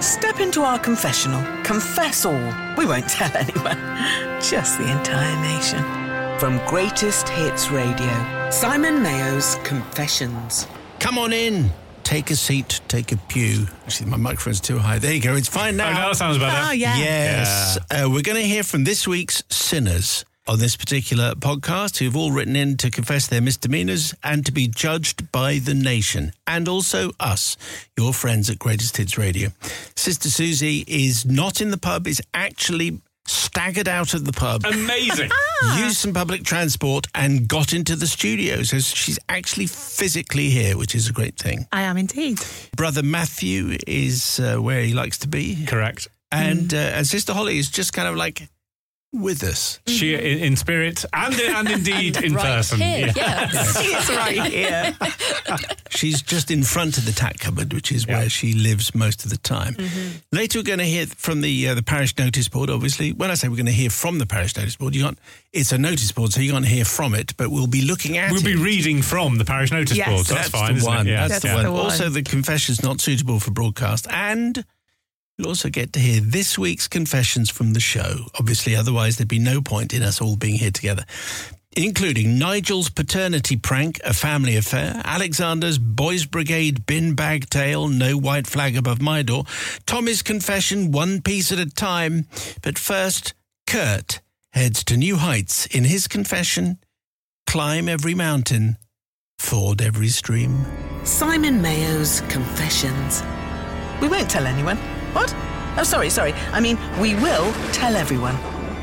Step into our confessional. Confess all. We won't tell anyone. Just the entire nation. From Greatest Hits Radio, Simon Mayo's Confessions. Come on in. Take a seat, take a pew. Actually, my microphone's too high. There you go. It's fine now. Oh, no, that sounds better. Oh, yeah. Yes. We're going to hear from this week's sinners on this particular podcast who've all written in to confess their misdemeanours and to be judged by the nation and also us, your friends at Greatest Hits Radio. Sister Susie is not in the pub, is actually staggered out of the pub. Amazing. Used some public transport and got into the studio. So she's actually physically here, which is a great thing. I am indeed. Brother Matthew is where he likes to be. Correct. And Sister Holly is just kind of like with us. She in spirit and indeed in Right person. here, Yeah. She's right here. She's just in front of the tack cupboard, which is where she lives most of the time. Later we're going to hear from the parish notice board, obviously. When I say we're going to hear from the parish notice board, it's a notice board, so you can't hear from it, but we'll be looking at We'll it. be reading from the parish notice Yes. board, so that's fine, the isn't one. it? Yeah. That's the That's one. the one. Also, the confession's not suitable for broadcast, and you'll also get to hear this week's confessions from the show. Obviously, otherwise there'd be no point in us all being here together. Including Nigel's paternity prank, a family affair, Alexander's Boys Brigade bin bag tale, no white flag above my door, Tommy's confession, one piece at a time. But first, Kurt heads to new heights in his confession, climb every mountain, ford every stream. Simon Mayo's Confessions. We won't tell anyone. What? Oh, sorry. I mean, we will tell everyone.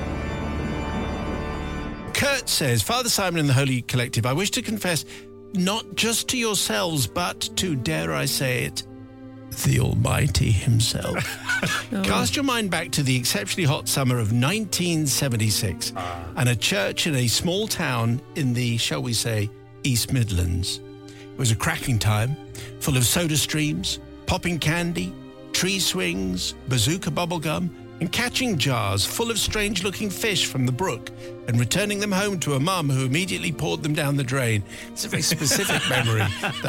Kurt says, Father Simon and the Holy Collective, I wish to confess not just to yourselves, but to, dare I say it, the Almighty himself. Cast your mind back to the exceptionally hot summer of 1976 and a church in a small town in the, shall we say, East Midlands. It was a cracking time, full of soda streams, popping candy, tree swings, bazooka bubblegum, and catching jars full of strange-looking fish from the brook and returning them home to a mum who immediately poured them down the drain. It's a very specific memory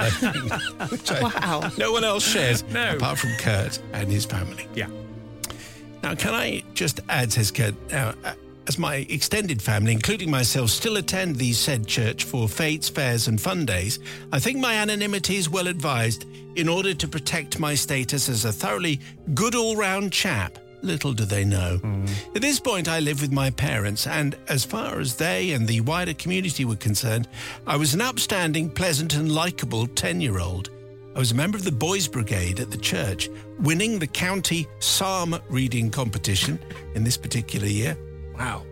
that no one else shares apart from Kurt and his family. Yeah. Now, can I just add, says Kurt, as my extended family, including myself, still attend the said church for fetes, fairs and fun days, I think my anonymity is well advised in order to protect my status as a thoroughly good all-round chap. Little do they know. At this point, I live with my parents, and as far as they and the wider community were concerned, I was an upstanding, pleasant and likeable 10-year-old. I was a member of the Boys Brigade at the church, winning the county psalm reading competition in this particular year. Wow.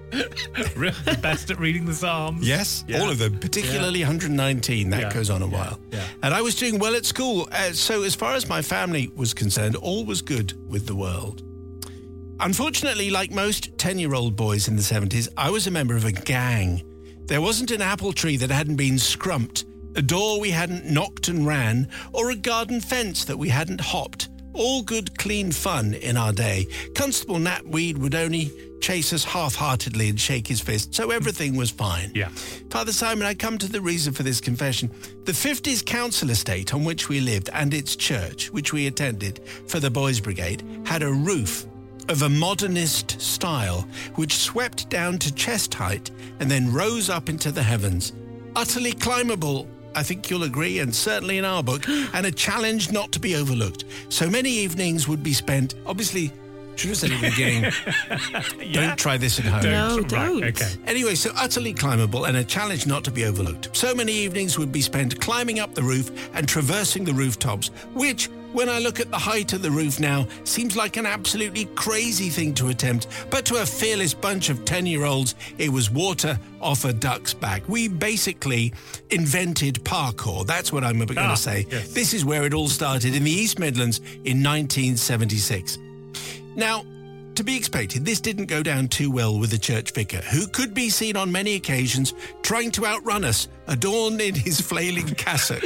The best at reading the Psalms. Yes, Yeah. all of them, particularly 119. That goes on a while. Yeah. And I was doing well at school. So as far as my family was concerned, all was good with the world. Unfortunately, like most 10-year-old boys in the 70s, I was a member of a gang. There wasn't an apple tree that hadn't been scrumped, a door we hadn't knocked and ran, or a garden fence that we hadn't hopped. All good, clean fun in our day. Constable Nat Weed would only chase us half-heartedly and shake his fist, so everything was fine. Yeah. Father Simon, I come to the reason for this confession. The 50s council estate on which we lived and its church, which we attended for the Boys Brigade, had a roof of a modernist style, which swept down to chest height and then rose up into the heavens. Utterly climbable, I think you'll agree, and certainly in our book, and a challenge not to be overlooked. So many evenings would be spent, obviously, should have said at the beginning, don't try this at home. No, don't. Right, okay. Anyway, so utterly climbable and a challenge not to be overlooked. So many evenings would be spent climbing up the roof and traversing the rooftops, which, when I look at the height of the roof now, seems like an absolutely crazy thing to attempt. But to a fearless bunch of 10-year-olds, it was water off a duck's back. We basically invented parkour. That's what I'm going to say. Yes. This is where it all started in the East Midlands in 1976. Now, to be expected, this didn't go down too well with the church vicar, who could be seen on many occasions trying to outrun us, adorned in his flailing cassock.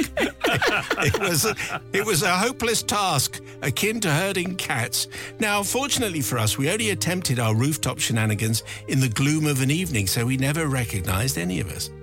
It was a hopeless task, akin to herding cats. Now, fortunately for us, we only attempted our rooftop shenanigans in the gloom of an evening, so he never recognised any of us.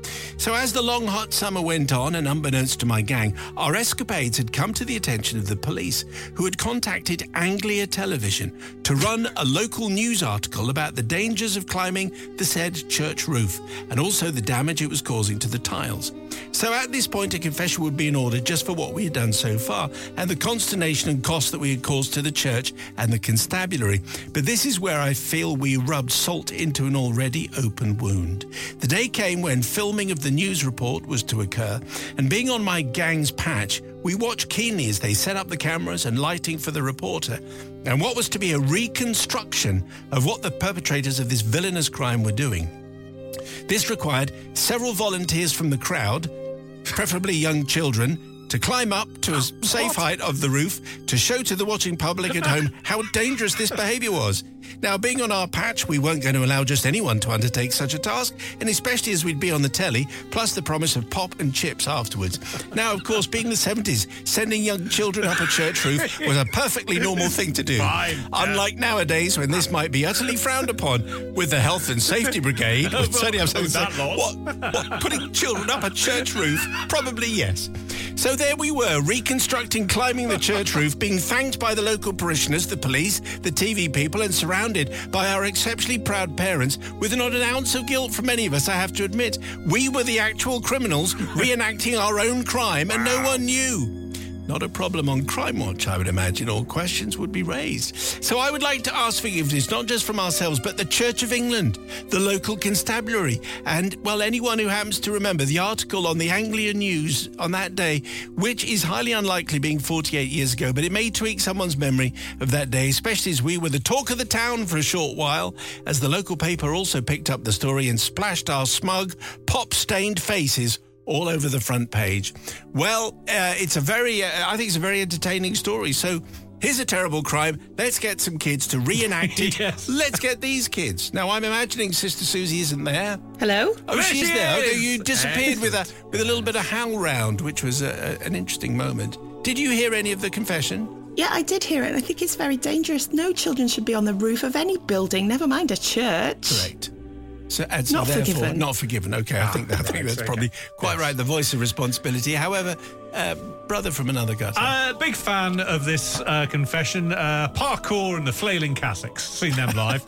So as the long, hot summer went on, and unbeknownst to my gang, our escapades had come to the attention of the police, who had contacted Anglia Television to run a local news article about the dangers of climbing the said church roof, and also the damage it was causing to the tiles. So at this point, a confession would be in order just for what we had done so far, and the consternation and cost that we had caused to the church and the constabulary. But this is where I feel we rubbed salt into an already open wound. The day came when filming of the news report was to occur, and being on my gang's patch, we watched keenly as they set up the cameras and lighting for the reporter, and what was to be a reconstruction of what the perpetrators of this villainous crime were doing. This required several volunteers from the crowd, preferably young children, to climb up to a safe height of the roof to show to the watching public at home how dangerous this behaviour was. Now, being on our patch, we weren't going to allow just anyone to undertake such a task, and especially as we'd be on the telly, plus the promise of pop and chips afterwards. Now, of course, being the 70s, sending young children up a church roof was a perfectly normal thing to do. Fine, yeah. Unlike nowadays, when this might be utterly frowned upon, with the Health and Safety Brigade, would certainly have something to say, what, putting children up a church roof? Probably yes. So there we were, reconstructing climbing the church roof, being thanked by the local parishioners, the police, the TV people, and surrounded by our exceptionally proud parents, with not an ounce of guilt from any of us, I have to admit. We were the actual criminals reenacting our own crime, and no one knew. Not a problem on Crime Watch, I would imagine. All questions would be raised. So I would like to ask forgiveness, not just from ourselves, but the Church of England, the local constabulary, and, well, anyone who happens to remember the article on the Anglia News on that day, which is highly unlikely being 48 years ago, but it may tweak someone's memory of that day, especially as we were the talk of the town for a short while, as the local paper also picked up the story and splashed our smug, pop-stained faces all over the front page. Well, I think it's a very entertaining story. So here's a terrible crime. Let's get some kids to reenact it. Yes. Let's get these kids. Now, I'm imagining Sister Susie isn't there. Hello? Oh, There she's she there. is. Okay, you disappeared with a little bit of howl round, which was an interesting moment. Did you hear any of the confession? Yeah, I did hear it. I think it's very dangerous. No children should be on the roof of any building, never mind a church. Correct. So Not forgiven. Not forgiven. Okay, I think that's probably quite right. The voice of responsibility. However, brother from another gutter. Big fan of this confession. Parkour and the Flailing Cassocks. Seen them live.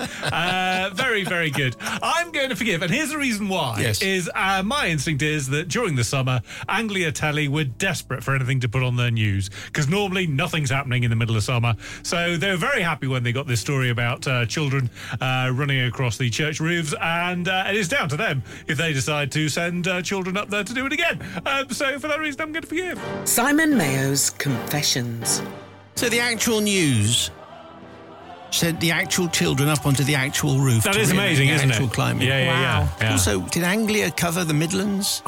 Very, very good. I'm going to forgive, and here's the reason why. Yes. Is my instinct is that during the summer, Anglia Telly were desperate for anything to put on their news, because normally nothing's happening in the middle of summer. So they were very happy when they got this story about children running across the church roofs, and it is down to them if they decide to send children up there to do it again. So for that reason, I'm going to forgive. Simon Mayo's Confessions. So the actual news sent the actual children up onto the actual roof. That to is reenact amazing, the isn't actual it? climbing. Yeah. Also, did Anglia cover the Midlands?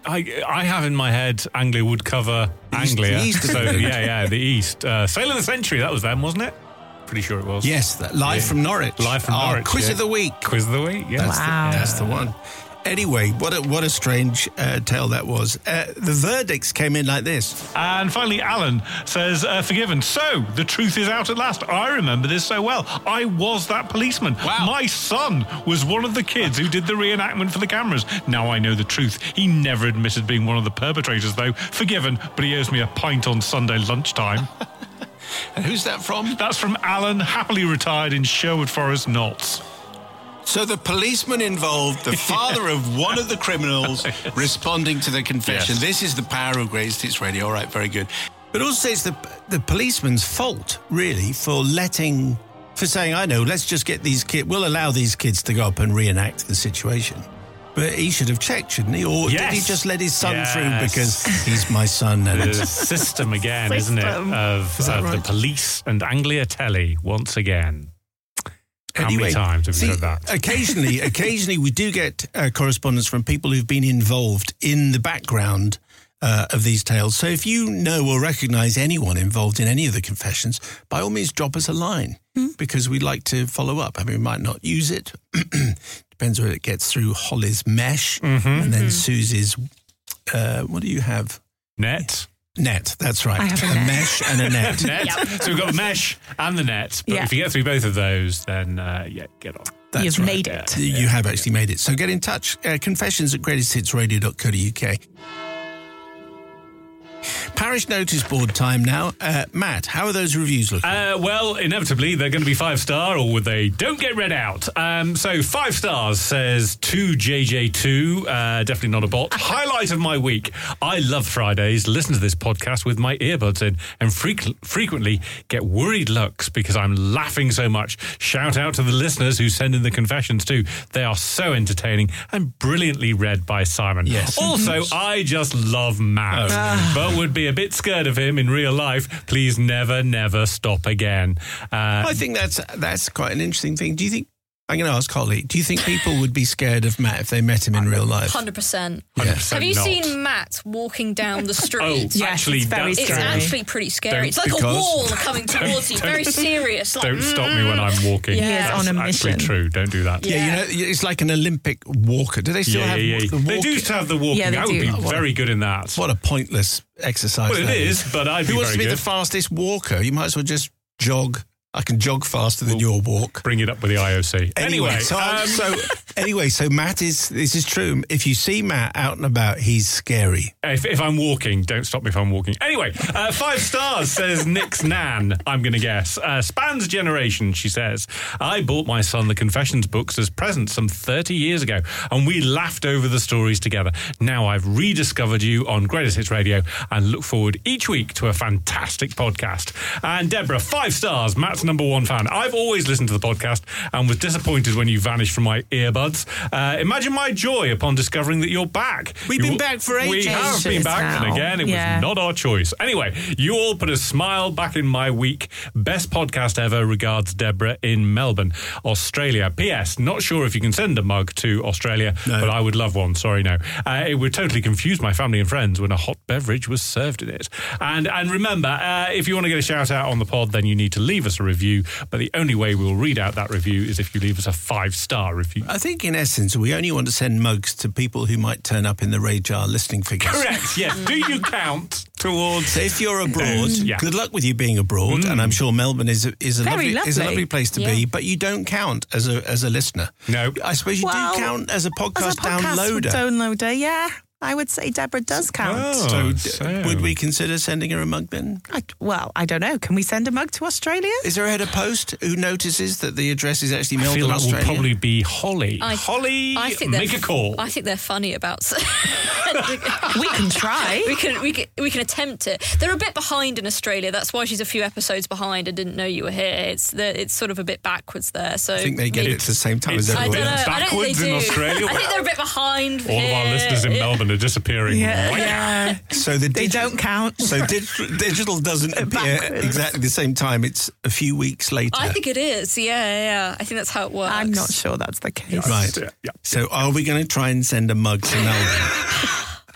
I have in my head Anglia would cover Anglia. the east of So England. the east. Sale of the Century, that was them, wasn't it? Pretty sure it was. Yes, live from Norwich. Live from Our Norwich. Quiz yeah. of the week. Quiz of the week, yeah. That's the one. Anyway, what a strange tale that was. The verdicts came in like this. And finally, Alan says, forgiven. So, the truth is out at last. I remember this so well. I was that policeman. Wow. My son was one of the kids who did the reenactment for the cameras. Now I know the truth. He never admitted being one of the perpetrators, though. Forgiven, but he owes me a pint on Sunday lunchtime. And who's that from? That's from Alan, happily retired in Sherwood Forest, Notts. So the policeman involved, the father of one of the criminals, responding to the confession. Yes. This is the power of Greatest Hits Radio. All right, very good. But also it's the policeman's fault, really, for saying, I know, let's just get these kids, we'll allow these kids to go up and reenact the situation. But he should have checked, shouldn't he? Or did he just let his son through because he's my son? And The system again, isn't it? Of right? the police and Anglia Telly once again. How Anyway, many times have we said that? Occasionally we do get correspondence from people who've been involved in the background of these tales. So if you know or recognise anyone involved in any of the confessions, by all means drop us a line because we'd like to follow up. I mean, we might not use it. Depends whether it gets through Holly's mesh and then Susie's, what do you have? Net. Net, that's right. I have a a net. mesh and a net. Net. So we've got mesh and the net. But if you get through both of those, then get on. That's You've right. made it. You have actually made it. So get in touch. Confessions at greatesthitsradio.co.uk. Parish notice board time now. Matt, how are those reviews looking? Well, inevitably, they're going to be 5-star or they don't get read out. So 5 stars says 2JJ2, definitely not a bot. Highlight of my week. I love Fridays, listen to this podcast with my earbuds in and frequently get worried looks because I'm laughing so much. Shout out to the listeners who send in the confessions too. They are so entertaining and brilliantly read by Simon. Yes. Also, I just love Matt, but would be a bit scared of him in real life. Please never stop again. I think that's quite an interesting thing. Do you think, I'm going to ask Holly, do you think people would be scared of Matt if they met him in real life? 100%. 100% Have you not. seen Matt walking down the street? Yes, actually, it's very It's scary. actually pretty scary. Don't- It's like a because- wall coming towards you. Very serious. Like, Don't stop me when I'm walking. Yeah. He is That's on a actually mission. true. Don't do that. Yeah, you know, it's like an Olympic walker. Do they still have the walk? They do still have the walking. Yeah, they I would do. be very good in that. What a pointless exercise. Well, it that is, but I'd Who be wants to very be good. the fastest walker? You might as well just jog. I can jog faster than your walk. Bring it up with the IOC. Anyway, so Matt this is true. If you see Matt out and about, he's scary. If I'm walking, don't stop me if I'm walking. Anyway, 5 stars, says Nick's Nan, I'm going to guess. Spans generation, she says. I bought my son the Confessions books as presents some 30 years ago, and we laughed over the stories together. Now I've rediscovered you on Greatest Hits Radio and look forward each week to a fantastic podcast. And Deborah, 5 stars, Matt's number 1 fan. I've always listened to the podcast and was disappointed when you vanished from my earbuds. Imagine my joy upon discovering that you're back. We've been back for We ages have been back, and now. again, it Yeah. was not our choice. Anyway, you all put a smile back in my week. Best podcast ever. Regards, Deborah in Melbourne, Australia. P.S. Not sure if you can send a mug to Australia, but I would love one. Sorry, no. It would totally confuse my family and friends when a hot beverage was served in it. And remember, if you want to get a shout out on the pod, then you need to leave us a review. But the only way we'll read out that review is if you leave us a 5-star review. I think, in essence, we only want to send mugs to people who might turn up in the radar listening figures. Correct. Yes. Do you count towards? So if you're abroad, Yeah. good luck with you being abroad, and I'm sure Melbourne is a Very lovely lovely. place to Yeah. be. But you don't count as a listener. No. I suppose you Well, do count as a podcast As a podcast downloader. downloader, yeah. I would say Deborah does count. Oh. So would we consider sending her a mug then? I don't know. Can we send a mug to Australia? Is there a head of post who notices that the address is actually I Melbourne, feel that Australia? will probably be Holly. I think make a call. I think they're funny about. We can try. We can attempt it. They're a bit behind in Australia. That's why she's a few episodes behind and didn't know you were here. It's sort of a bit backwards there. So I think they get it at the same time as It's- I everyone don't know. else. I don't think Backwards they in do. Australia? I think they're a bit behind. All of our listeners in Melbourne are disappearing. Yeah. So They don't count. So digital doesn't appear Backwards. exactly the same time. It's a few weeks later. I think it is. Yeah. I think that's how it works. I'm not sure that's the case. Right. Yeah. So are we going to try and send a mug to Melbourne?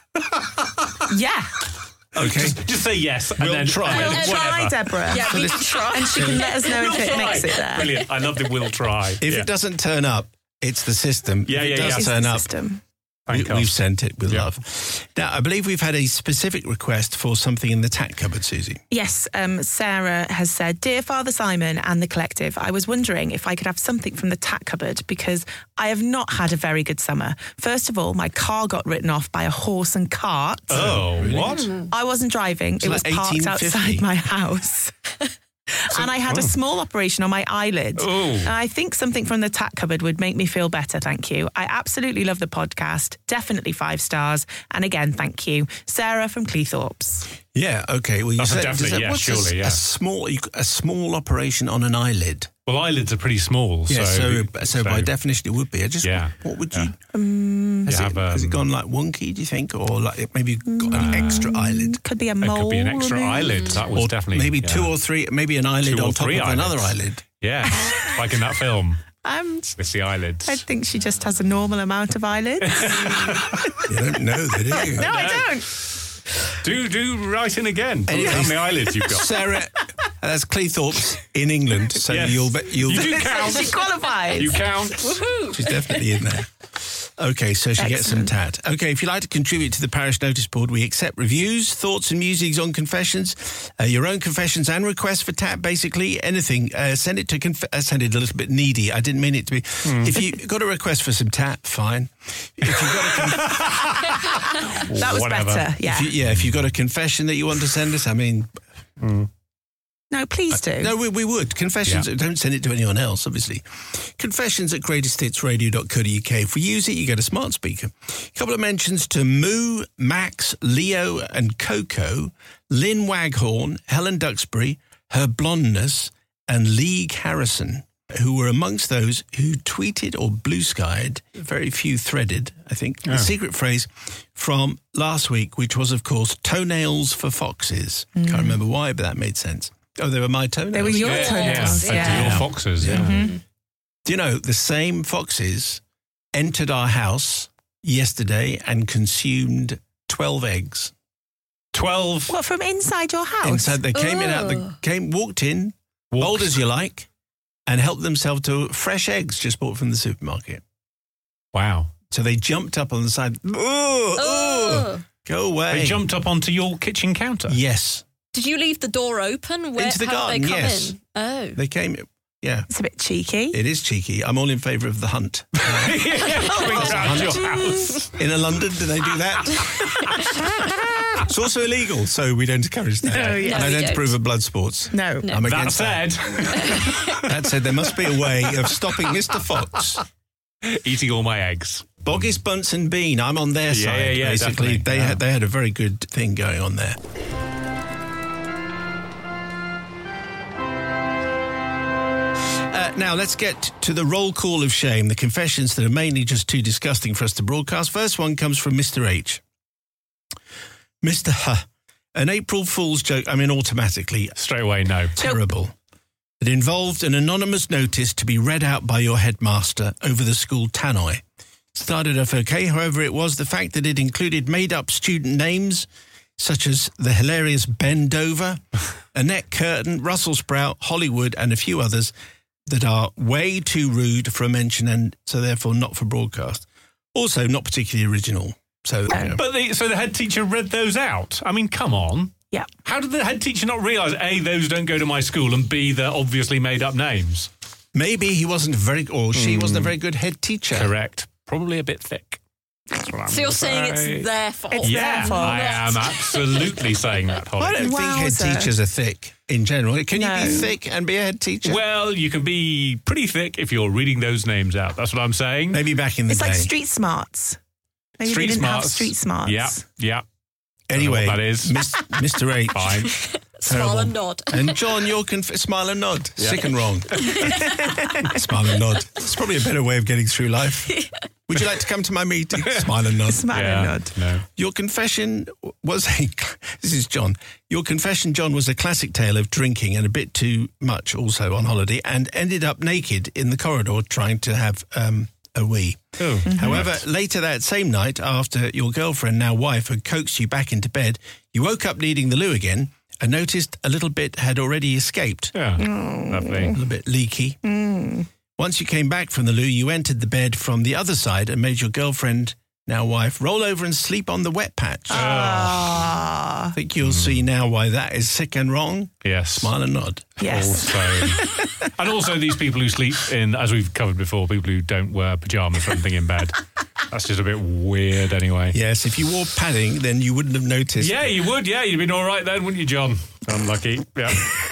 Yeah. Okay. Just say yes, and We'll then try. and then We'll try, whatever. Deborah. Yeah, we can try. And she can let us know if We'll it try. makes it there. Brilliant. I love the will try. If it doesn't turn up, it's the system. Yeah, if it yeah, does yeah. It's turn the up, system. Thank we've us. sent it with Yeah. love. Now, I believe we've had a specific request for something in the tack cupboard, Susie. Yes, Sarah has said, Dear Father Simon and the collective, I was wondering if I could have something from the tack cupboard because I have not had a very good summer. First of all, my car got written off by a horse and cart. Oh, what? I wasn't driving. It was like parked 1850. outside my house. And I had a small operation on my eyelid. Oh. And I think something from the tack cupboard would make me feel better, thank you. I absolutely love the podcast. Definitely 5 stars. And again, thank you. Sarah from Cleethorpes. Yeah, okay. Well, you That's a said definite yes, what's surely, yeah. a small operation on an eyelid. Well, eyelids are pretty small. Yeah, so by definition it would be. What would you? Has it gone like wonky? Do you think, or like maybe got an extra eyelid? Could be a It mole. could be an extra removed. eyelid. That was Or definitely maybe 2 or 3, maybe an eyelid 2 or on top 3 of another eyelids. eyelid. Yeah, like in that film. It's It's the eyelids. I think she just has a normal amount of eyelids. You don't know that, do you? No, I don't. Do write in again. Anyway. How many eyelids you've got? Sarah, that's Cleethorpes in England, so Yes. you'll You do count. She qualifies. You count. Woohoo! She's definitely in there. Okay, so she gets some Excellent. tat. Okay, if you'd like to contribute to the parish notice board, we accept reviews, thoughts and musings on confessions, your own confessions and requests for tat, basically anything. Send it to I sounded a little bit needy. I didn't mean it to be. If you've got a request for some tat, fine. If you've got That was Whatever. better. Yeah. if you've got a confession that you want to send us, I mean... No, please do. No, we would. Confessions, don't send it to anyone else, obviously. Confessions at greatesthitsradio.co.uk. If we use it, you get a smart speaker. A couple of mentions to Moo, Max, Leo and Coco, Lynn Waghorn, Helen Duxbury, Her Blondness and League Harrison, who were amongst those who tweeted or blue-skied, very few threaded, I think, the secret phrase from last week, which was, of course, toenails for foxes. Can't remember why, but that made sense. Oh, they were my toenails? They were your toenails. Your foxes, Do you know, the same foxes entered our house yesterday and consumed 12 eggs. 12. What, from inside your house? Inside, they came walked in, bold as you like, and helped themselves to fresh eggs just bought from the supermarket. Wow. So they jumped up on the side. Go away. They jumped up onto your kitchen counter? Yes. Did you leave the door open? Into the how did garden, they come yes. in? Oh. They came, yeah. It's a bit cheeky. It is cheeky. I'm all in favour of the hunt. Coming round your house. In London, do they do that? It's also illegal, so we don't encourage that. Oh, yeah. And I No, we don't don't. approve of blood sports. No. I'm That against said, That said, there must be a way of stopping Mr. Fox. eating all my eggs. Boggis, Bunce and Bean, I'm on their side, yeah, basically. definitely. They had a very good thing going on there. Now, let's get to the roll call of shame, the confessions that are mainly just too disgusting for us to broadcast. First one comes from Mr. H. Mr. H. An April Fool's joke, automatically Straight away, no. terrible. It involved an anonymous notice to be read out by your headmaster over the school tannoy. Started off okay, however, it was the fact that it included made-up student names, such as the hilarious Ben Dover, Annette Curtin, Russell Sprout, Hollywood, and a few others that are way too rude for a mention and so therefore not for broadcast. Also, not particularly original. So, But the head teacher read those out. I mean, come on. Yeah. How did the head teacher not realise, A, those don't go to my school, and B, they're obviously made up names? maybe he wasn't she wasn't a very good head teacher. Correct. Probably a bit thick. That's what I'm So you're gonna saying say. it's their fault? It's their Yeah, fault. I am absolutely saying that, Holly. I don't think head Wowzer. teachers are thick in general. Can you No. be thick and be a head teacher? Well, you can be pretty thick if you're reading those names out. That's what I'm saying. Maybe back in the It's day. like street smarts. Maybe they didn't have street smarts. Yeah. Anyway, That is Mr. H. fine. Smile and nod. And John, you're smile and nod. Sick and wrong. Smile and nod. It's probably a better way of getting through life. Would you like to come to my meeting? Smile and nod. Smile and nod. No. Your confession was this is John. Your confession, John, was a classic tale of drinking and a bit too much also on holiday and ended up naked in the corridor trying to have a wee. Oh, However, later that same night, after your girlfriend, now wife, had coaxed you back into bed, you woke up needing the loo again and noticed a little bit had already escaped. Yeah. A Lovely. little bit leaky. Once you came back from the loo, you entered the bed from the other side and made your girlfriend, now wife, roll over and sleep on the wet patch. I think you'll see now why that is sick and wrong. Yes. Smile and nod. Yes. Also, and also these people who sleep in, as we've covered before, people who don't wear pyjamas or anything in bed. That's just a bit weird anyway. Yes, if you wore padding, then you wouldn't have noticed. Yeah, you would. Yeah, you'd been all right then, wouldn't you, John? Unlucky. Yeah.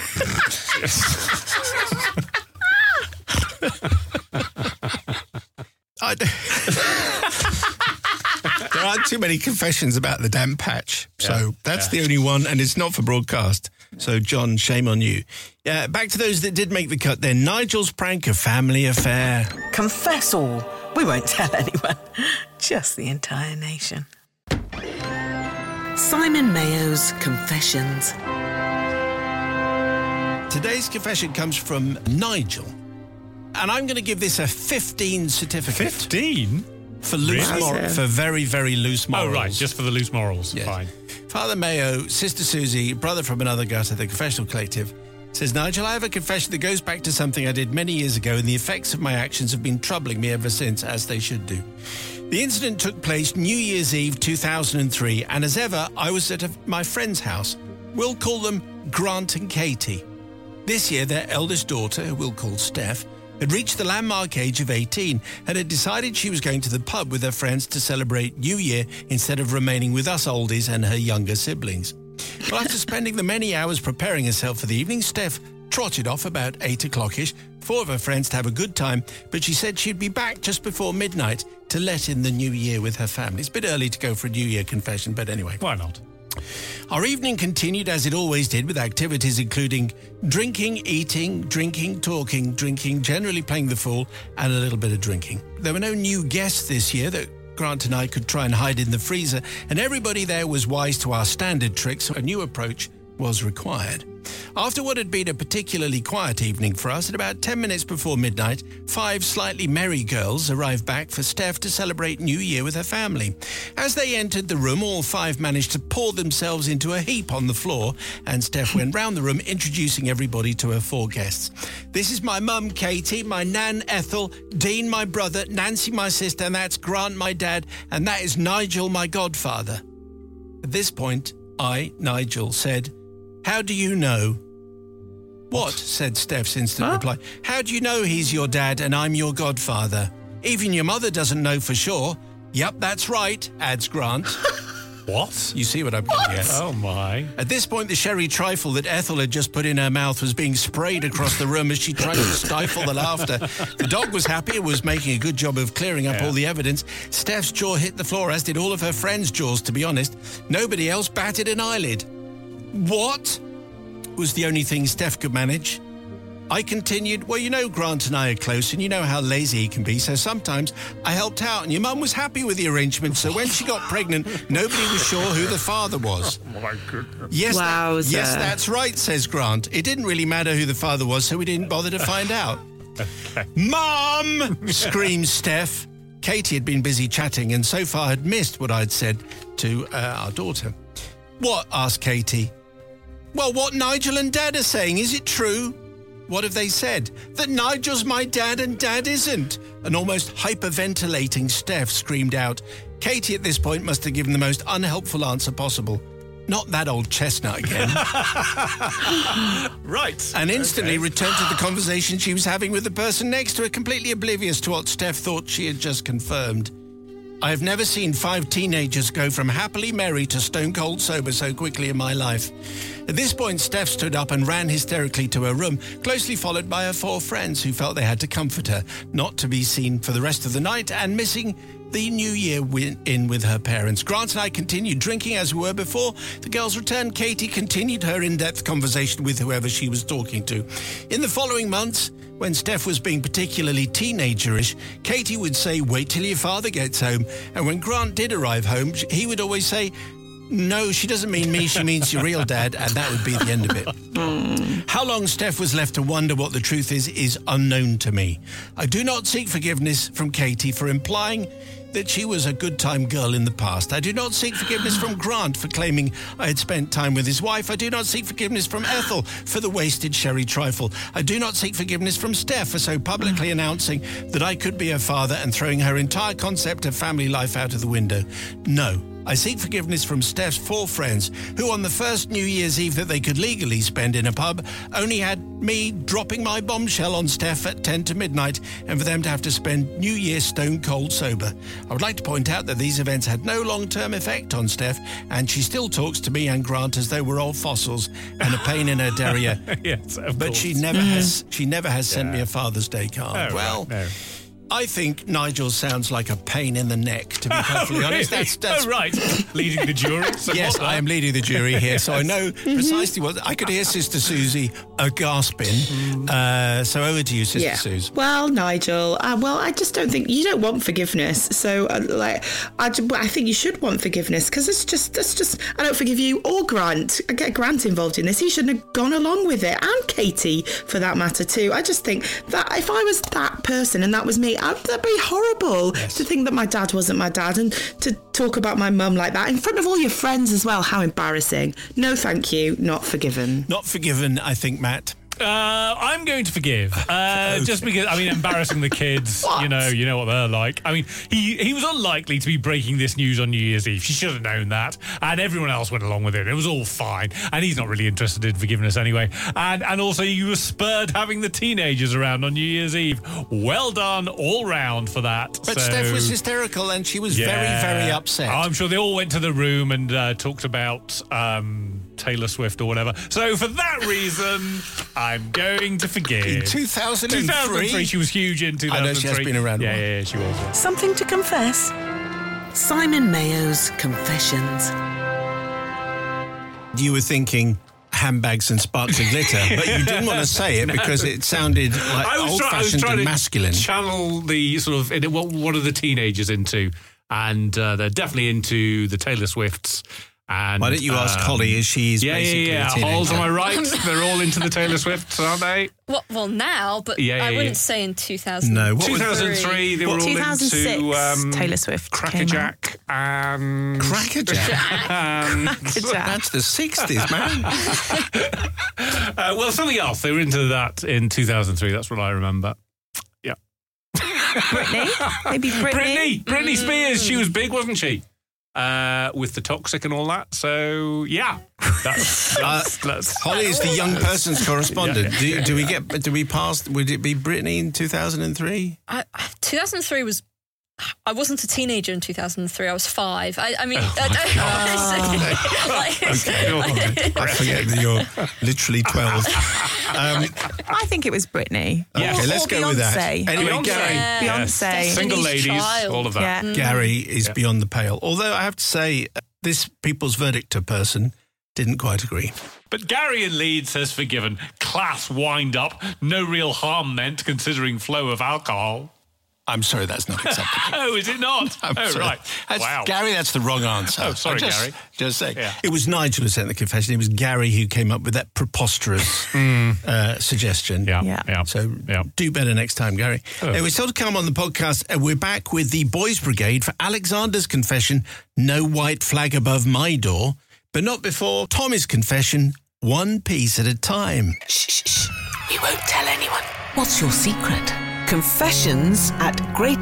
There aren't too many confessions about the damp patch. So that's the only one, and it's not for broadcast. So, John, shame on you. Back to those that did make the cut then. Nigel's prank, a family affair. Confess all. We won't tell anyone. Just the entire nation. Simon Mayo's Confessions. Today's confession comes from Nigel. And I'm going to give this a 15 certificate. 15? For loose Really? for very, very loose morals. Oh, right, just for the loose morals. Yes. Fine. Father Mayo, Sister Susie, brother from another gutter, the Confessional Collective, says, Nigel, I have a confession that goes back to something I did many years ago, and the effects of my actions have been troubling me ever since, as they should do. The incident took place New Year's Eve 2003, and as ever, I was at my friend's house. We'll call them Grant and Katie. This year, their eldest daughter, who we'll call Steph, had reached the landmark age of 18 and had decided she was going to the pub with her friends to celebrate New Year instead of remaining with us oldies and her younger siblings. Well, after spending the many hours preparing herself for the evening, Steph trotted off about 8 o'clock-ish, 4 of her friends to have a good time, but she said she'd be back just before midnight to let in the new year with her family. It's a bit early to go for a New Year confession, but anyway. Why not? Our evening continued as it always did, with activities including drinking, eating, drinking, talking, drinking, generally playing the fool, and a little bit of drinking. There were no new guests this year that Grant and I could try and hide in the freezer, and everybody there was wise to our standard tricks, so a new approach was required. After what had been a particularly quiet evening for us, at about 10 minutes before midnight, 5 slightly merry girls arrived back for Steph to celebrate New Year with her family. As they entered the room, all 5 managed to pour themselves into a heap on the floor, and Steph went round the room introducing everybody to her 4 guests. This is my mum, Katie, my nan, Ethel, Dean, my brother, Nancy, my sister, and that's Grant, my dad, and that is Nigel, my godfather. At this point, I, Nigel, said, "How do you know?" "What?" said Steph's instant reply. "How do you know he's your dad and I'm your godfather? Even your mother doesn't know for sure." "Yep, that's right," adds Grant. What? You see what I'm getting at? Oh, my. At this point, the sherry trifle that Ethel had just put in her mouth was being sprayed across the room as she tried to stifle the laughter. The dog was happy and was making a good job of clearing up all the evidence. Steph's jaw hit the floor, as did all of her friends' jaws, to be honest. Nobody else batted an eyelid. "What?" was the only thing Steph could manage. I continued, "Well, you know Grant and I are close, and you know how lazy he can be, so sometimes I helped out, and your mum was happy with the arrangement, so when she got pregnant, nobody was sure who the father was." Oh, my goodness. Yes, Wowza. yes, that's right, says Grant. It didn't really matter who the father was, so we didn't bother to find out. "Mum!" screamed Steph. Katie had been busy chatting and so far had missed what I'd said to our daughter. "What?" asked Katie. "Well, what Nigel and Dad are saying, is it true?" "What have they said?" "That Nigel's my dad and Dad isn't." An almost hyperventilating Steph screamed out. Katie at this point must have given the most unhelpful answer possible. "Not that old chestnut again." Right. And instantly returned to the conversation she was having with the person next to her, completely oblivious to what Steph thought she had just confirmed. I have never seen 5 teenagers go from happily merry to stone cold sober so quickly in my life. At this point, Steph stood up and ran hysterically to her room, closely followed by her 4 friends who felt they had to comfort her, not to be seen for the rest of the night and missing the New Year in with her parents. Grant and I continued drinking as we were before. The girls returned. Katie continued her in-depth conversation with whoever she was talking to. In the following months, when Steph was being particularly teenagerish, Katie would say, "Wait till your father gets home." And when Grant did arrive home, he would always say, "No, she doesn't mean me, she means your real dad," and that would be the end of it. How long Steph was left to wonder what the truth is unknown to me. I do not seek forgiveness from Katie for implying that she was a good-time girl in the past. I do not seek forgiveness from Grant for claiming I had spent time with his wife. I do not seek forgiveness from Ethel for the wasted sherry trifle. I do not seek forgiveness from Steph for so publicly announcing that I could be her father and throwing her entire concept of family life out of the window. No. I seek forgiveness from Steph's 4 friends, who on the first New Year's Eve that they could legally spend in a pub, only had me dropping my bombshell on Steph at 10 to midnight, and for them to have to spend New Year stone cold sober. I would like to point out that these events had no long-term effect on Steph, and she still talks to me and Grant as though we're old fossils and a pain in her derriere. Yes, of but course. she never has sent me a Father's Day card. No, well. right, no. I think Nigel sounds like a pain in the neck, to be perfectly honest. That's right. Leading the jury. Yes, I am leading the jury here, so I know precisely what... I could hear Sister Susie gasping. So over to you, Sister Suze. Well, Nigel, I just don't think... You don't want forgiveness. So, I think you should want forgiveness, because that's just... I don't forgive you or Grant. I get Grant involved in this. He shouldn't have gone along with it. And Katie, for that matter, too. I just think that if I was that person and that was me, that'd be horrible to think that my dad wasn't my dad and to talk about my mum like that in front of all your friends as well. How embarrassing. No, thank you. Not forgiven. Not forgiven, I think, Matt. I'm going to forgive. Just because, I mean, embarrassing the kids, you know what they're like. I mean, he was unlikely to be breaking this news on New Year's Eve. She should have known that. And everyone else went along with it. It was all fine. And he's not really interested in forgiveness anyway. And also, you were spurred having the teenagers around on New Year's Eve. Well done all round for that. But Steph was hysterical and she was very, very upset. I'm sure they all went to the room and talked about Taylor Swift or whatever. So for that reason, I'm going to forgive. In 2003? 2003, she was huge in 2003. I know she has been around a while. Yeah, she was. Yeah. Something to confess? Simon Mayo's Confessions. You were thinking handbags and sparkly glitter, but you didn't want to say it because it sounded like old-fashioned and masculine. Channel the sort of what are the teenagers into, and they're definitely into the Taylor Swifts. And why don't you ask Holly? As she's basically a teenager. Holes, am I right? They're all into the Taylor Swifts, aren't they? Well, now, but I wouldn't say in 2000. No, 2003 they were all 2006, into Taylor Swift Crackerjack and Crackerjack. That's the 60s, man. Well, something else. They were into that in 2003. That's what I remember. Yeah, Britney, maybe Britney Spears. She was big, wasn't she? With the Toxic and all that. So, yeah. That's Holly is the young person's correspondent. Yeah. Do we pass, would it be Britney in 2003? 2003 was... I wasn't a teenager in 2003. I was 5. I mean... I forget that you're literally 12. I think it was Britney. Okay, let's go with that. Anyway, Gary. Beyonce. Single ladies, all of that. Yeah. Gary is beyond the pale. Although I have to say, this people's verdictor person didn't quite agree. But Gary in Leeds has forgiven. Class wind up. No real harm meant considering flow of alcohol. I'm sorry, that's not acceptable. Oh, is it not? Sorry. Right. Wow. Gary, that's the wrong answer. Oh, sorry, Gary. Just say. Yeah. It was Nigel who sent the confession. It was Gary who came up with that preposterous suggestion. Yeah. So do better next time, Gary. We're still to come on the podcast. We're back with the Boys Brigade for Alexander's confession, no white flag above my door, but not before Tommy's confession, one piece at a time. Shh. We won't tell anyone. What's your secret? Confessions at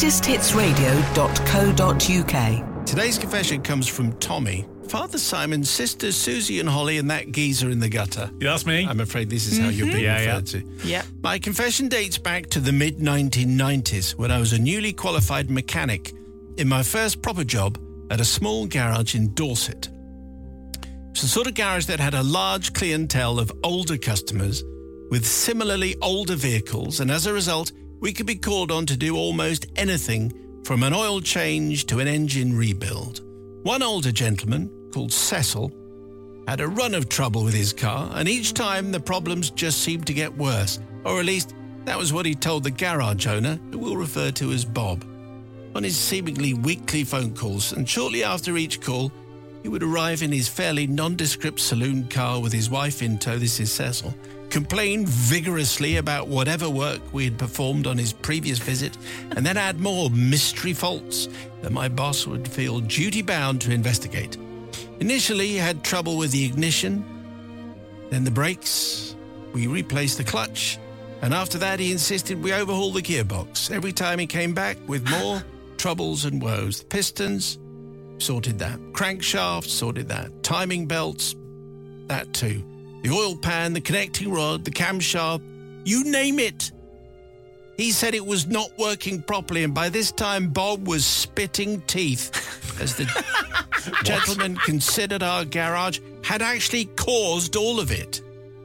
greatesthitsradio.co.uk. Today's confession comes from Tommy. Father Simon, sisters Susie and Holly, and that geezer in the gutter. That's me. I'm afraid this is how you're being referred to. Yeah. My confession dates back to the mid-1990s when I was a newly qualified mechanic in my first proper job at a small garage in Dorset. It's the sort of garage that had a large clientele of older customers with similarly older vehicles, and as a result, we could be called on to do almost anything from an oil change to an engine rebuild. One older gentleman, called Cecil, had a run of trouble with his car, and each time the problems just seemed to get worse, or at least that was what he told the garage owner, who we'll refer to as Bob, on his seemingly weekly phone calls. And shortly after each call, he would arrive in his fairly nondescript saloon car with his wife in tow, this is Cecil, complain vigorously about whatever work we had performed on his previous visit, and then add more mystery faults that my boss would feel duty-bound to investigate. Initially, he had trouble with the ignition, then the brakes, we replaced the clutch, and after that he insisted we overhaul the gearbox. Every time he came back with more troubles and woes. The pistons, sorted that. Crankshaft, sorted that. Timing belts, that too. The oil pan, the connecting rod, the camshaft, you name it. He said it was not working properly, and by this time Bob was spitting teeth as the gentleman considered our garage had actually caused all of it.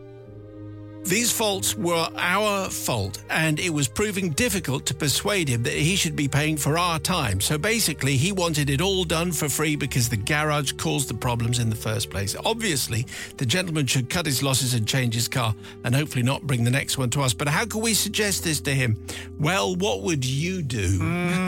These faults were our fault, and it was proving difficult to persuade him that he should be paying for our time. So basically, he wanted it all done for free because the garage caused the problems in the first place. Obviously, the gentleman should cut his losses and change his car and hopefully not bring the next one to us. But how can we suggest this to him? Well, what would you do?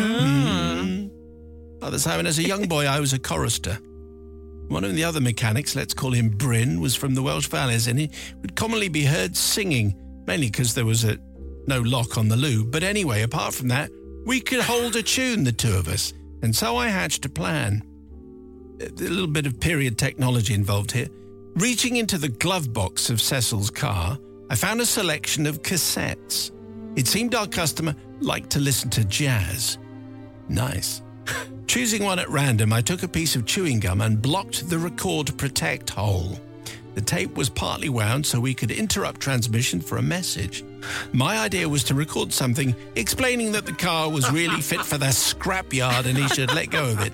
Father Simon, as a young boy, I was a chorister. One of the other mechanics, let's call him Bryn, was from the Welsh Valleys, and he would commonly be heard singing, mainly because there was no lock on the loo. But anyway, apart from that, we could hold a tune, the two of us. And so I hatched a plan. A little bit of period technology involved here. Reaching into the glove box of Cecil's car, I found a selection of cassettes. It seemed our customer liked to listen to jazz. Nice. Choosing one at random, I took a piece of chewing gum and blocked the record protect hole. The tape was partly wound so we could interrupt transmission for a message. My idea was to record something explaining that the car was really fit for the scrapyard and he should let go of it.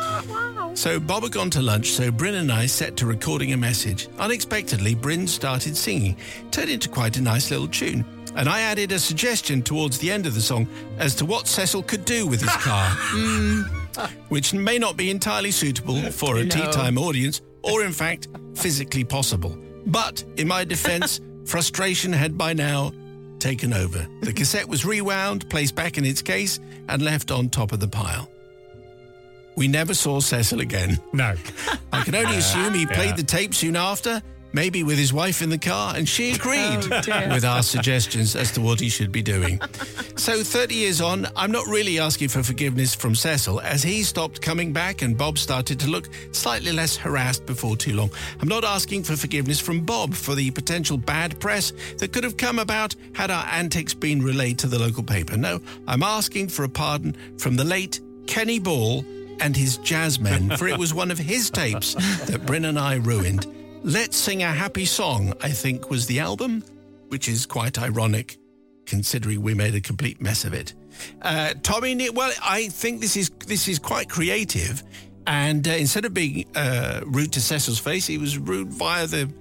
So Bob had gone to lunch, so Bryn and I set to recording a message. Unexpectedly, Bryn started singing. It turned into quite a nice little tune. And I added a suggestion towards the end of the song as to what Cecil could do with his car, which may not be entirely suitable for a tea time audience or, in fact, physically possible. But, in my defence, frustration had by now taken over. The cassette was rewound, placed back in its case, and left on top of the pile. We never saw Cecil again. No. I can only assume he played the tape soon after, maybe with his wife in the car, and she agreed with our suggestions as to what he should be doing. So 30 years on, I'm not really asking for forgiveness from Cecil, as he stopped coming back and Bob started to look slightly less harassed before too long. I'm not asking for forgiveness from Bob for the potential bad press that could have come about had our antics been relayed to the local paper. No, I'm asking for a pardon from the late Kenny Ball and his Jazzmen, for it was one of his tapes that Bryn and I ruined. Let's Sing a Happy Song, I think, was the album, which is quite ironic, considering we made a complete mess of it. Tommy, well, I think this is quite creative, and instead of being rude to Cecil's face, he was rude via the,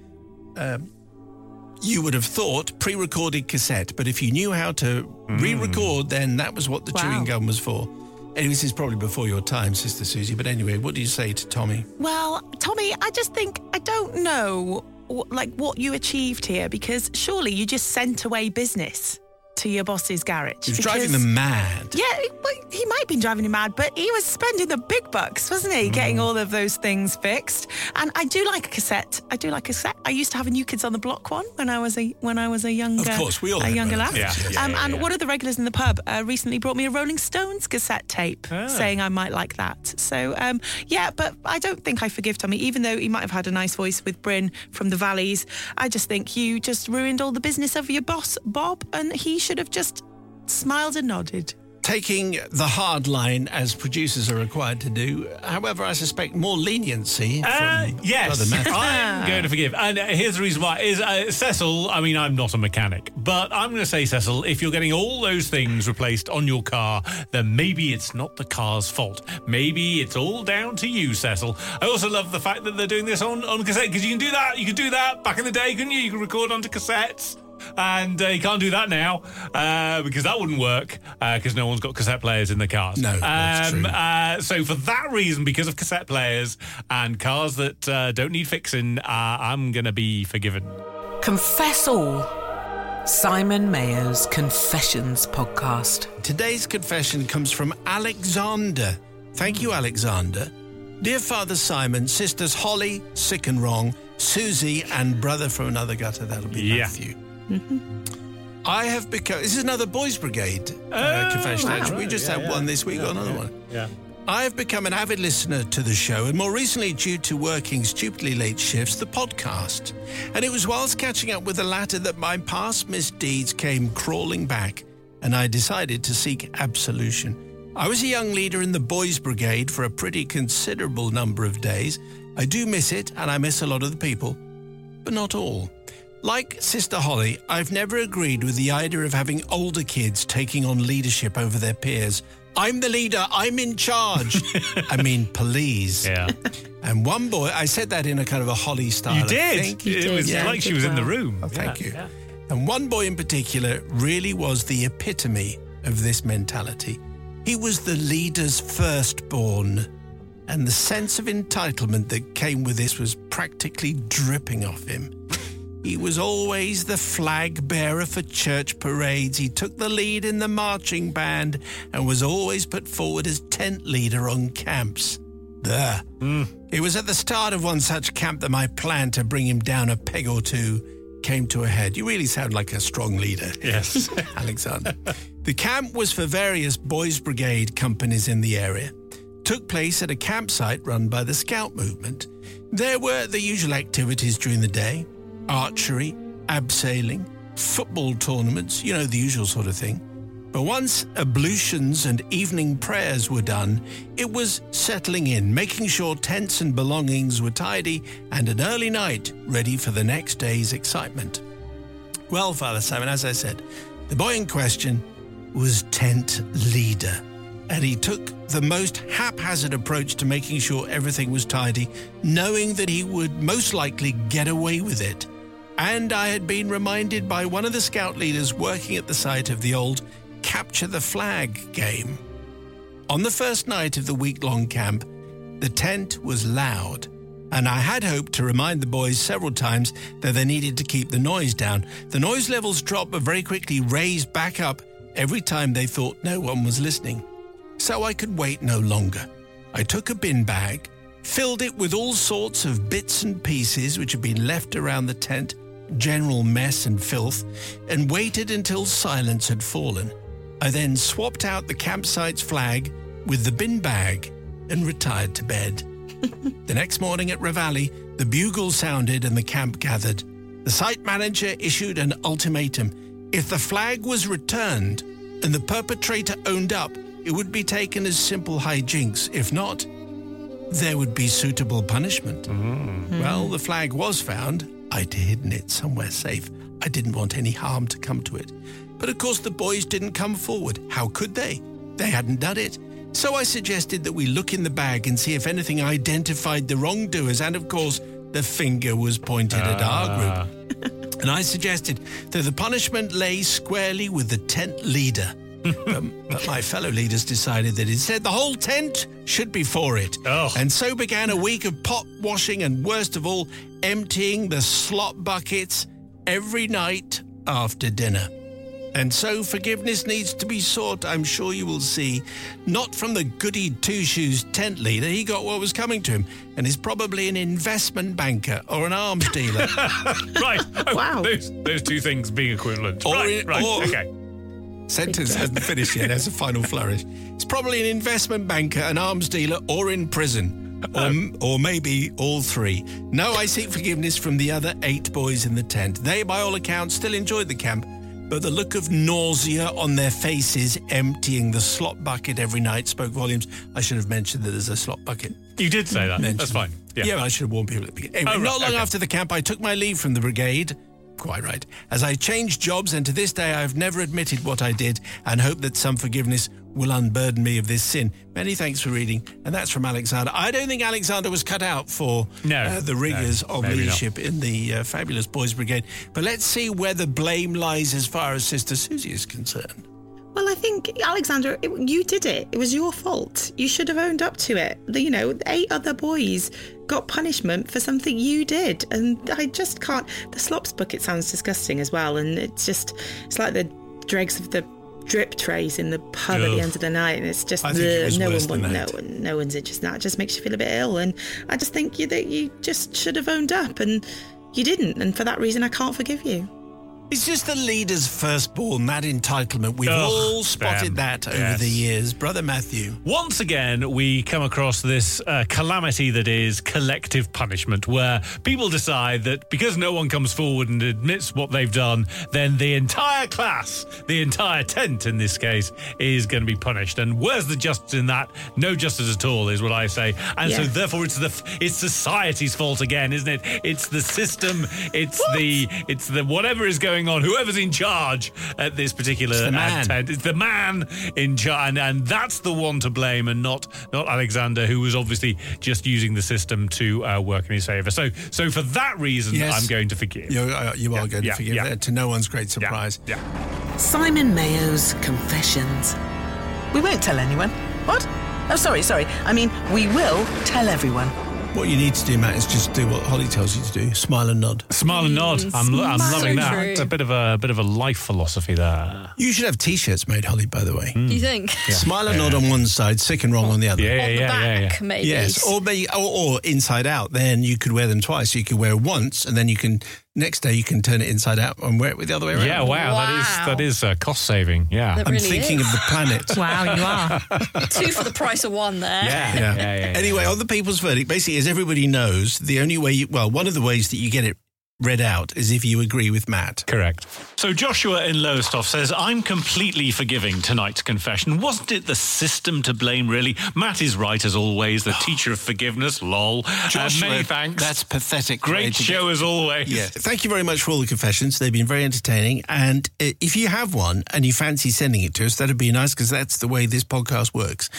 you would have thought, pre-recorded cassette, but if you knew how to re-record, then that was what the chewing gum was for. Anyway, this is probably before your time, Sister Susie, but anyway, what do you say to Tommy? Well, Tommy, I just think, I don't know, what you achieved here, because surely you just sent away business to your boss's garage. He was driving them mad. Yeah, he might have been driving him mad, but he was spending the big bucks, wasn't he? Getting all of those things fixed. And I do like a cassette. I used to have a New Kids on the Block one when I was a younger, of course, we all a younger lad. And one of the regulars in the pub recently brought me a Rolling Stones cassette tape, saying I might like that. So but I don't think I forgive Tommy, even though he might have had a nice voice with Bryn from the Valleys. I just think you just ruined all the business of your boss, Bob, and he should have just smiled and nodded. Taking the hard line, as producers are required to do. However, I suspect more leniency from yes, Brother Matthew. I'm going to forgive. And here's the reason why. Is Cecil, I mean, I'm not a mechanic, but I'm going to say, Cecil, if you're getting all those things replaced on your car, then maybe it's not the car's fault. Maybe it's all down to you, Cecil. I also love the fact that they're doing this on cassette, because you can do that. You could do that back in the day, couldn't you? You could record onto cassettes. And you can't do that now because that wouldn't work because no one's got cassette players in their cars. No, that's true. So for that reason, because of cassette players and cars that don't need fixing, I'm going to be forgiven. Confess All. Simon Mayo's Confessions podcast. Today's confession comes from Alexander. Thank you, Alexander. Dear Father Simon, Sisters Holly, Sick and Wrong, Susie, and Brother from Another Gutter, that'll be Matthew. I have become... This is another Boys Brigade confession, actually. We just had one this week, got another one. Yeah. I have become an avid listener to the show, and more recently, due to working stupidly late shifts, the podcast. And it was whilst catching up with the latter that my past misdeeds came crawling back, and I decided to seek absolution. I was a young leader in the Boys Brigade for a pretty considerable number of days. I do miss it, and I miss a lot of the people, but not all. Like Sister Holly, I've never agreed with the idea of having older kids taking on leadership over their peers. I'm the leader, I'm in charge. I mean, please. Yeah. And one boy, I said that in a kind of a Holly style. You did. I think. It was like she was in the room. Oh, thank you. Yeah. And one boy in particular really was the epitome of this mentality. He was the leader's firstborn, and the sense of entitlement that came with this was practically dripping off him. He was always the flag bearer for church parades. He took the lead in the marching band and was always put forward as tent leader on camps. It was at the start of one such camp that my plan to bring him down a peg or two came to a head. You really sound like a strong leader. Yes. Alexander. The camp was for various Boys Brigade companies in the area. Took place at a campsite run by the Scout movement. There were the usual activities during the day: archery, abseiling, football tournaments, you know, the usual sort of thing. But once ablutions and evening prayers were done, it was settling in, making sure tents and belongings were tidy, and an early night ready for the next day's excitement. Well, Father Simon, as I said, the boy in question was tent leader, and he took the most haphazard approach to making sure everything was tidy, knowing that he would most likely get away with it. And I had been reminded by one of the scout leaders working at the site of the old Capture the Flag game. On the first night of the week-long camp, the tent was loud, and I had hoped to remind the boys several times that they needed to keep the noise down. The noise levels dropped but very quickly raised back up every time they thought no one was listening. So I could wait no longer. I took a bin bag, filled it with all sorts of bits and pieces which had been left around the tent, general mess and filth, and waited until silence had fallen. I then swapped out the campsite's flag with the bin bag and retired to bed. The next morning at Reveille, the bugle sounded and the camp gathered. The site manager issued an ultimatum. If the flag was returned and the perpetrator owned up, it would be taken as simple hijinks. If not, there would be suitable punishment. Well, the flag was found. I'd hidden it somewhere safe. I didn't want any harm to come to it. But of course the boys didn't come forward. How could they? They hadn't done it. So I suggested that we look in the bag and see if anything identified the wrongdoers, and of course the finger was pointed at our group. And I suggested that the punishment lay squarely with the tent leader. But my fellow leaders decided that instead the whole tent should be for it. And so began a week of pot washing and, worst of all, emptying the slop buckets every night after dinner. And so forgiveness needs to be sought, I'm sure you will see, not from the goody two-shoes tent leader. He got what was coming to him and is probably an investment banker or an arms dealer. Right. Oh, Wow. Those two things being equivalent. Or Okay. Sentence hasn't finished yet. There's a final flourish. It's probably an investment banker, an arms dealer, or in prison. Or maybe all three. No, I seek forgiveness from the other 8 boys in the tent. They, by all accounts, still enjoyed the camp, but the look of nausea on their faces emptying the slop bucket every night spoke volumes. I should have mentioned that there's a slop bucket. You did say that. That's fine. Yeah, but I should have warned people at the beginning. Anyway, not long after the camp, I took my leave from the brigade. Quite right. As I changed jobs, and to this day I've never admitted what I did, and hope that some forgiveness will unburden me of this sin. Many thanks for reading. And that's from Alexander. I don't think Alexander was cut out for the rigours of leadership in the Fabulous Boys Brigade. But let's see where the blame lies as far as Sister Susie is concerned. Well, I think, Alexander, you did it. It was your fault. You should have owned up to it. 8 other boys got punishment for something you did. And I just can't... The slops bucket sounds disgusting as well. And it's like the dregs of the drip trays in the pub at the end of the night. And it's just... I think it was no worse one than that. No one's interested in that. It just makes you feel a bit ill. And I just think that you just should have owned up. And you didn't. And for that reason, I can't forgive you. It's just the leader's firstborn, that entitlement. We've all spotted that over the years. Brother Matthew. Once again, we come across this calamity that is collective punishment, where people decide that because no one comes forward and admits what they've done, then the entire class, the entire tent in this case, is going to be punished. And where's the justice in that? No justice at all is what I say. And so therefore it's society's fault again, isn't it? It's the system, it's the whatever is going on, whoever's in charge at this particular tent. It's the man in charge, and that's the one to blame, and not Alexander, who was obviously just using the system to work in his favour. So for that reason, I'm going to forgive. You are going to forgive that, to no one's great surprise. Simon Mayo's Confessions. We won't tell anyone. What? Oh, sorry. I mean, we will tell everyone. What you need to do, Matt, is just do what Holly tells you to do. Smile and nod. Smile and nod. I'm loving that. True. It's a bit of a life philosophy there. You should have T-shirts made, Holly, by the way. You think? Smile and nod on one side, sick and wrong on the other. On the back, maybe. Yes, or inside out. Then you could wear them twice. You could wear it once, and then next day you can turn it inside out and wear it with the other way around. Yeah, wow. That is cost saving. Yeah. That I'm really thinking is. of the planet. Wow, you are. 2 for the price of 1 there. Yeah. Anyway, on the people's verdict, basically, as everybody knows, the only way one of the ways that you get it read out as if you agree with Matt. Correct. So Joshua in Lowestoft says, I'm completely forgiving tonight's confession. Wasn't it the system to blame, really? Matt is right, as always, the teacher of forgiveness, lol. Joshua, many thanks. That's pathetic. Great show, as always. Yeah. Thank you very much for all the confessions. They've been very entertaining. And if you have one and you fancy sending it to us, that'd be nice, because that's the way this podcast works.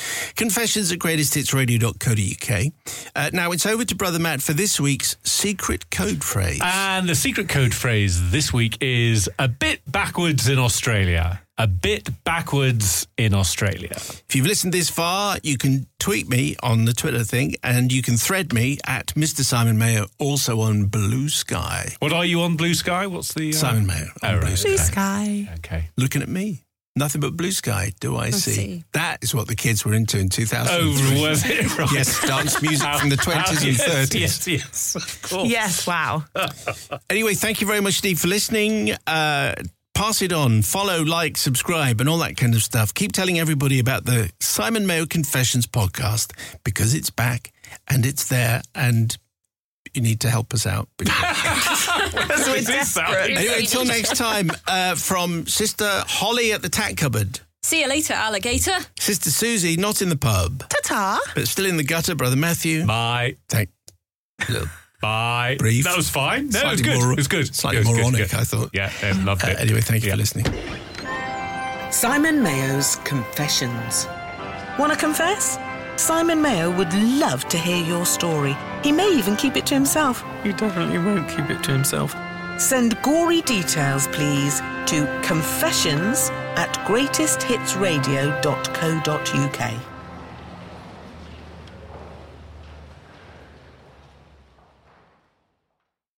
confessions@greatesthitsradio.co.uk. Now it's over to Brother Matt for this week's secret code phrase. And the secret code phrase this week is a bit backwards in Australia. A bit backwards in Australia. If you've listened this far, you can tweet me on the Twitter thing, and you can thread me at Mr. Simon Mayo, also on Blue Sky. What are you on Blue Sky? What's the... Simon Mayo on Blue Sky. Blue Sky. Okay. Looking at me. Nothing but blue sky, do I see? That is what the kids were into in 2003. Oh, was it? Right. Yes, dance music from the 20s and 30s. Yes, of course. Yes, wow. Anyway, thank you very much, Steve, for listening. Pass it on, follow, like, subscribe, and all that kind of stuff. Keep telling everybody about the Simon Mayo Confessions podcast, because it's back and it's there, and you need to help us out. We're desperate. Anyway, until next time, from Sister Holly at the Tack Cupboard. See you later, alligator. Sister Susie, not in the pub, Ta-ta. but still in the gutter. Brother Matthew. Bye. Bye. Brief. That was fine. No, it was Slightly good. more- It was good. Slightly Good, good, moronic, good. I thought. Yeah, loved it. Anyway, thank you for listening. Simon Mayo's Confessions. Want to confess? Simon Mayo would love to hear your story. He may even keep it to himself. He definitely won't keep it to himself. Send gory details, please, to confessions@greatesthitsradio.co.uk.